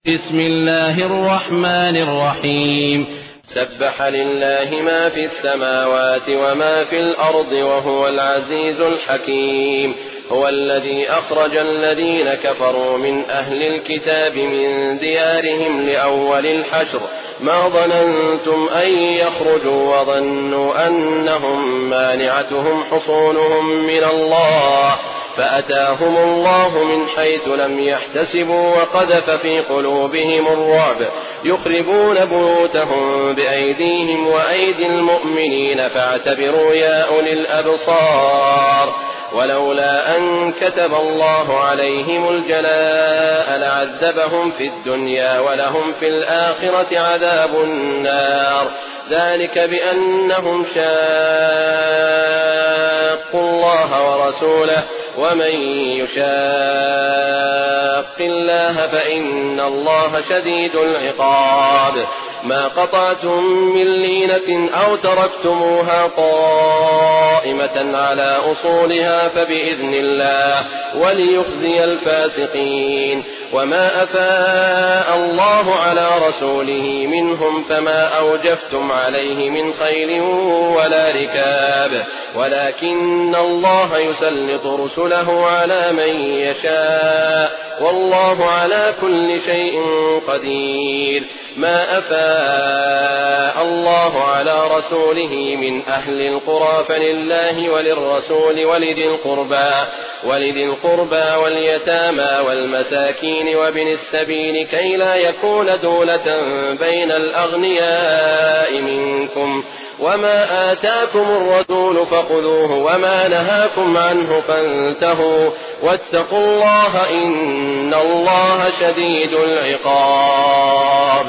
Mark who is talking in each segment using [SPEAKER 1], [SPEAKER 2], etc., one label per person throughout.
[SPEAKER 1] بسم الله الرحمن الرحيم.
[SPEAKER 2] سبح لله ما في السماوات وما في الأرض وهو العزيز الحكيم. هو الذي أخرج الذين كفروا من أهل الكتاب من ديارهم لأول الحشر ما ظننتم أن يخرجوا وظنوا أنهم مانعتهم حصونهم من الله فأتاهم الله من حيث لم يحتسبوا وقذف في قلوبهم الرعب يخربون بيوتهم بأيديهم وأيدي المؤمنين فاعتبروا يا أولي الأبصار. ولولا أن كتب الله عليهم الجلاء لعذبهم في الدنيا ولهم في الآخرة عذاب النار ذلك بأنهم شاقوا الله ورسوله ومن يشاق الله فإن الله شديد العقاب. ما قطعتم من لينة أو تركتموها قائمة على أصولها فبإذن الله وليخزي الفاسقين. وما أفاء الله على رسوله منهم فما أوجفتم عليه من خيل ولا ركاب ولكن الله يسلط رسله على من يشاء والله على كل شيء قدير. ما أفاء الله على رسوله من أهل القرى فلله وللرسول ولذي القربى واليتامى والمساكين وابن السبيل كي لا يكون دولة بين الأغنياء منكم. وما آتاكم الرسول فخذوه وما نهاكم عنه فانتهوا واتقوا الله إن الله شديد العقاب.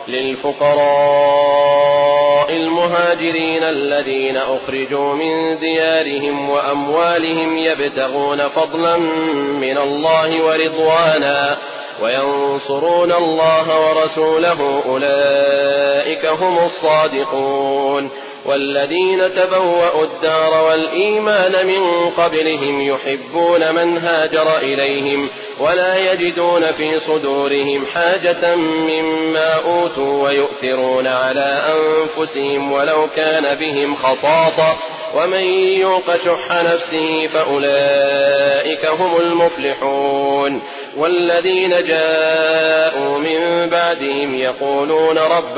[SPEAKER 2] للفقراء المهاجرين الذين أخرجوا من ديارهم وأموالهم يبتغون فضلا من الله ورضوانا وينصرون الله ورسوله أولئك هم الصادقون. والذين تبوأوا الدار والإيمان من قبلهم يحبون من هاجر إليهم ولا يجدون في صدورهم حاجة مما أوتوا ويؤثرون على أنفسهم ولو كان بهم خصاصة ومن يوق شح نفسه فأولئك هم المفلحون. والذين جاءوا من بعدهم يقولون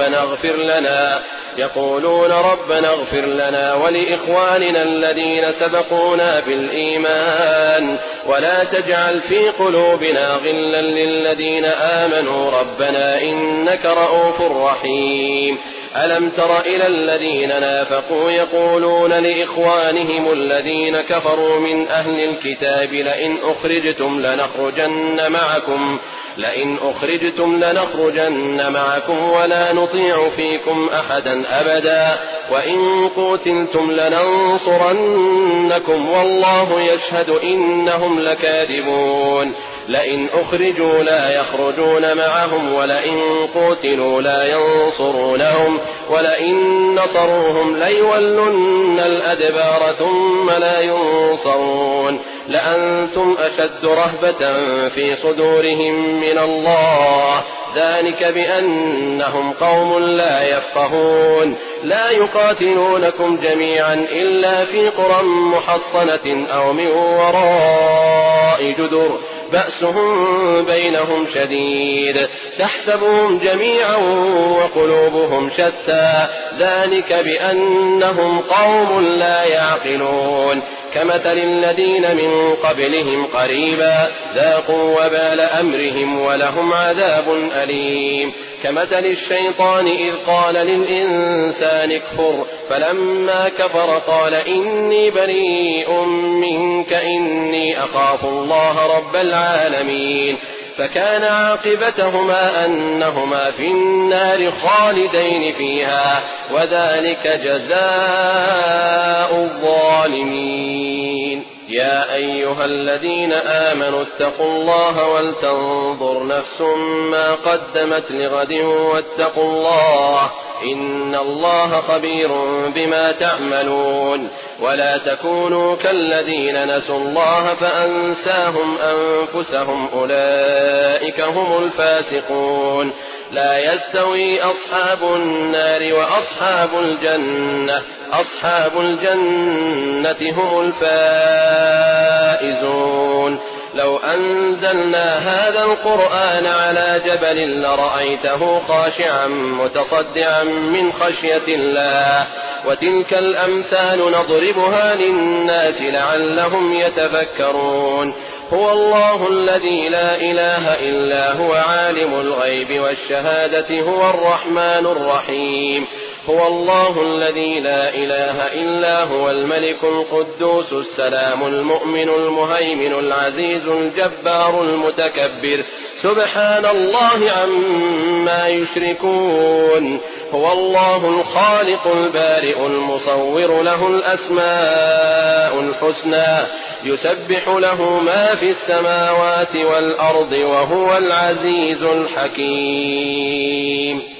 [SPEAKER 2] ربنا اغفر لنا ولإخواننا الذين سبقونا بالإيمان ولا تجعل في قلوبنا غلا للذين آمنوا ربنا إنك رؤوف رحيم. ألم تر إلى الذين نافقوا يقولون لإخوانهم الذين كفروا من أهل الكتاب لئن أخرجتم لنخرجن معكم ولا نطيع فيكم أحدا أبدا وإن قوتلتم لننصرنكم والله يشهد إنهم لكاذبون. لئن أخرجوا لا يخرجون معهم ولئن قوتلوا لا ينصرونهم ولئن نصروهم ليولن الأدبار ثم لا ينصرون لأنتم أشد رهبة في صدورهم من الله ذلك بأنهم قوم لا يفقهون. لا يقاتلونكم جميعا إلا في قرى محصنة أو من وراء جدر بأسهم بينهم شديد تحسبهم جميعا وقلوبهم شتى ذلك بأنهم قوم لا يعقلون. كمثل الذين من قبلهم قريبا ذاقوا وبال أمرهم ولهم عذاب أليم. كمثل الشيطان إذ قال للإنسان اكفر فلما كفر قال إني بريء منك إني أخاف الله رب العالمين. فكان عاقبتهما أنهما في النار خالدين فيها وذلك جزاء الظالمين. يا أيها الذين آمنوا اتقوا الله ولتنظر نفس ما قدمت لغد واتقوا الله إن الله خبير بما تعملون ولا تكونوا كالذين نسوا الله فأنساهم أنفسهم أولئك هم الفاسقون لا يستوي أصحاب النار وأصحاب الجنة أصحاب الجنة هم الفائزون لو أنزلنا هذا القرآن على جبل لرأيته خاشعا متصدعا من خشية الله وتلك الأمثال نضربها للناس لعلهم يتفكرون هو الله الذي لا إله إلا هو عالم الغيب والشهادة هو الرحمن الرحيم هو الله الذي لا إله إلا هو الملك القدوس السلام المؤمن المهيمن العزيز الجبار المتكبر سبحان الله عما يشركون هو الله الخالق البارئ المصور له الأسماء الحسنى يسبح له ما في السماوات والأرض وهو العزيز الحكيم